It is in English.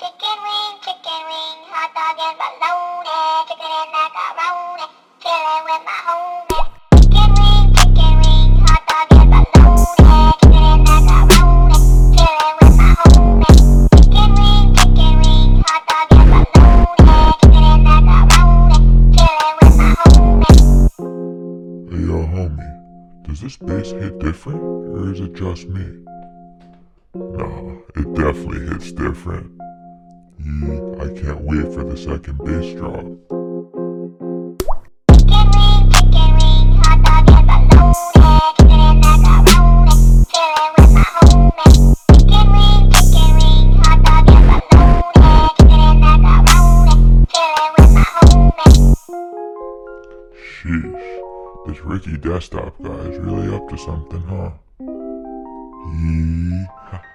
chicken wing, hot dog and bologna, chicken and macaroni, chillin' with my homies. Chicken wing, hot dog and bologna, chicken and macaroni, chillin' with my homies. Chicken wing, hot dog and bologna, chicken and macaroni, chillin' with my homies. Hey yo homie, does this bass hit different or is it just me? Nah, it definitely hits different. I can't wait for the second bass drop. Chicken wing, hot dog and bologna, chicken and macaroni, chillin' with my homies. Chicken wing, hot dog and bologna, chicken and macaroni, chillin' with my homies. Sheesh, this Ricky Desktop guy is really up to something, huh?